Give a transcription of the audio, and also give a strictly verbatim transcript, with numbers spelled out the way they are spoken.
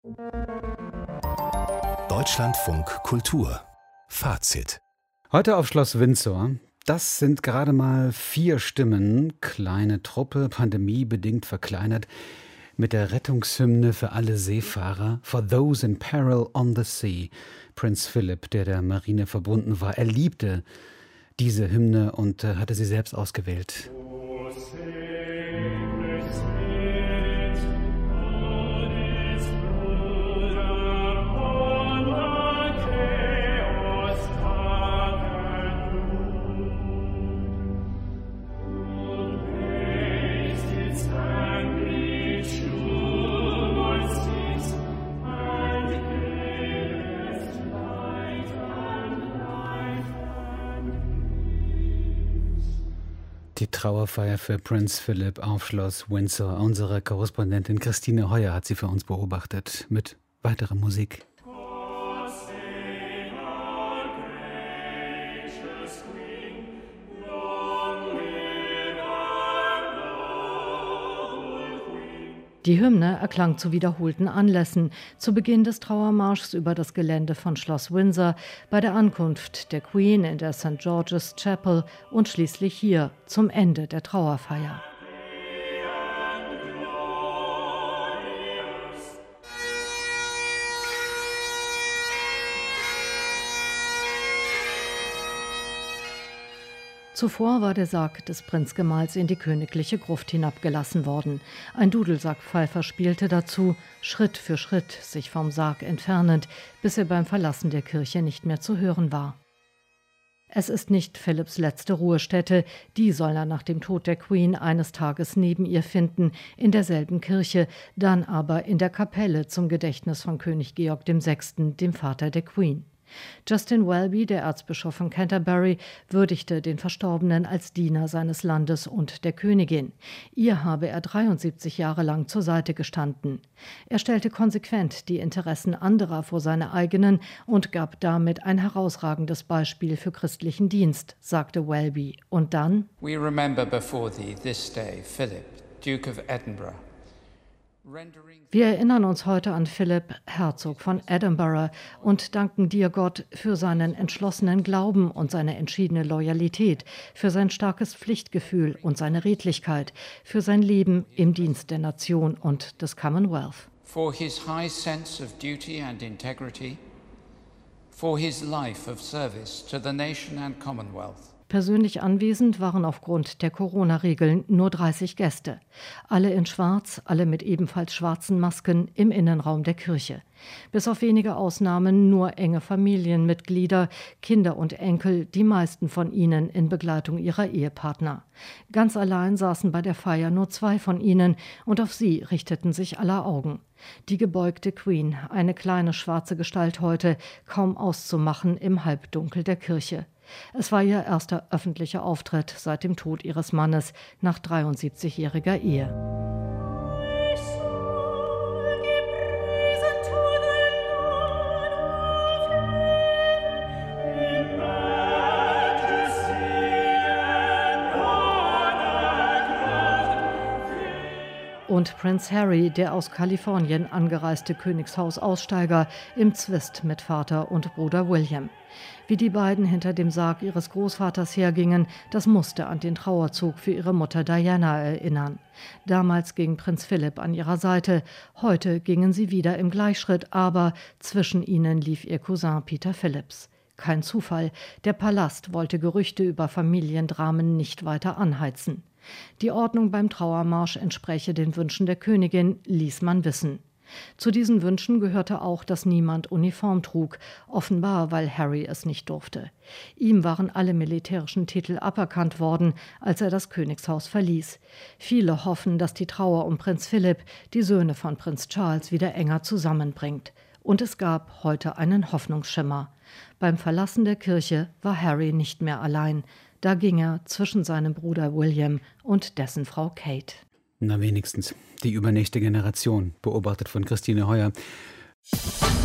Deutschlandfunk Kultur Fazit. Heute auf Schloss Windsor. Das sind gerade mal vier Stimmen, kleine Truppe, pandemiebedingt verkleinert, mit der Rettungshymne für alle Seefahrer, For Those in Peril on the Sea. Prinz Philip, der der Marine verbunden war, er liebte diese Hymne und äh, hatte sie selbst ausgewählt. Die Trauerfeier für Prinz Philip auf Schloss Windsor. Unsere Korrespondentin Christine Heuer hat sie für uns beobachtet mit weiterer Musik. Die Hymne erklang zu wiederholten Anlässen, zu Beginn des Trauermarschs über das Gelände von Schloss Windsor, bei der Ankunft der Queen in der Saint George's Chapel und schließlich hier zum Ende der Trauerfeier. Zuvor war der Sarg des Prinzgemahls in die königliche Gruft hinabgelassen worden. Ein Dudelsackpfeifer spielte dazu, Schritt für Schritt sich vom Sarg entfernend, bis er beim Verlassen der Kirche nicht mehr zu hören war. Es ist nicht Philipps letzte Ruhestätte, die soll er nach dem Tod der Queen eines Tages neben ihr finden, in derselben Kirche, dann aber in der Kapelle zum Gedächtnis von König Georg der Sechste., dem Vater der Queen. Justin Welby, der Erzbischof von Canterbury, würdigte den Verstorbenen als Diener seines Landes und der Königin. Ihr habe er dreiundsiebzig Jahre lang zur Seite gestanden. Er stellte konsequent die Interessen anderer vor seine eigenen und gab damit ein herausragendes Beispiel für christlichen Dienst, sagte Welby. Und dann: We remember before thee this day Philip, Duke of Edinburgh. Wir erinnern uns heute an Philipp, Herzog von Edinburgh, und danken dir, Gott, für seinen entschlossenen Glauben und seine entschiedene Loyalität, für sein starkes Pflichtgefühl und seine Redlichkeit, für sein Leben im Dienst der Nation und des Commonwealth. For his high sense of duty and integrity, for his life of service to the nation and Commonwealth. Persönlich anwesend waren aufgrund der Corona-Regeln nur dreißig Gäste. Alle in Schwarz, alle mit ebenfalls schwarzen Masken im Innenraum der Kirche. Bis auf wenige Ausnahmen nur enge Familienmitglieder, Kinder und Enkel, die meisten von ihnen in Begleitung ihrer Ehepartner. Ganz allein saßen bei der Feier nur zwei von ihnen und auf sie richteten sich aller Augen. Die gebeugte Queen, eine kleine schwarze Gestalt heute, kaum auszumachen im Halbdunkel der Kirche. Es war ihr erster öffentlicher Auftritt seit dem Tod ihres Mannes nach dreiundsiebzigjähriger Ehe. Und Prinz Harry, der aus Kalifornien angereiste Königshausaussteiger, im Zwist mit Vater und Bruder William. Wie die beiden hinter dem Sarg ihres Großvaters hergingen, das musste an den Trauerzug für ihre Mutter Diana erinnern. Damals ging Prinz Philipp an ihrer Seite, heute gingen sie wieder im Gleichschritt, aber zwischen ihnen lief ihr Cousin Peter Philipps. Kein Zufall, der Palast wollte Gerüchte über Familiendramen nicht weiter anheizen. Die Ordnung beim Trauermarsch entspräche den Wünschen der Königin, ließ man wissen. Zu diesen Wünschen gehörte auch, dass niemand Uniform trug, offenbar, weil Harry es nicht durfte. Ihm waren alle militärischen Titel aberkannt worden, als er das Königshaus verließ. Viele hoffen, dass die Trauer um Prinz Philipp die Söhne von Prinz Charles wieder enger zusammenbringt. Und es gab heute einen Hoffnungsschimmer. Beim Verlassen der Kirche war Harry nicht mehr allein. Da ging er zwischen seinem Bruder William und dessen Frau Kate. Na wenigstens, die übernächste Generation, beobachtet von Christine Heuer.